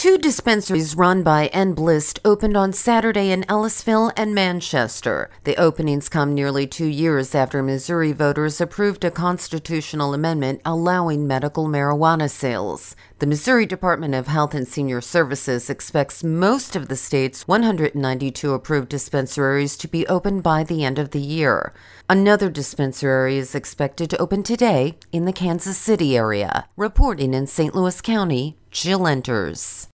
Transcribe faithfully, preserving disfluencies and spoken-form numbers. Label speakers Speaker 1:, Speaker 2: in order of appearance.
Speaker 1: Two dispensaries run by Enblist opened on Saturday in Ellisville and Manchester. The openings come nearly two years after Missouri voters approved a constitutional amendment allowing medical marijuana sales. The Missouri Department of Health and Senior Services expects most of the state's one hundred ninety-two approved dispensaries to be open by the end of the year. Another dispensary is expected to open today in the Kansas City area. Reporting in Saint Louis County, Jill Enters.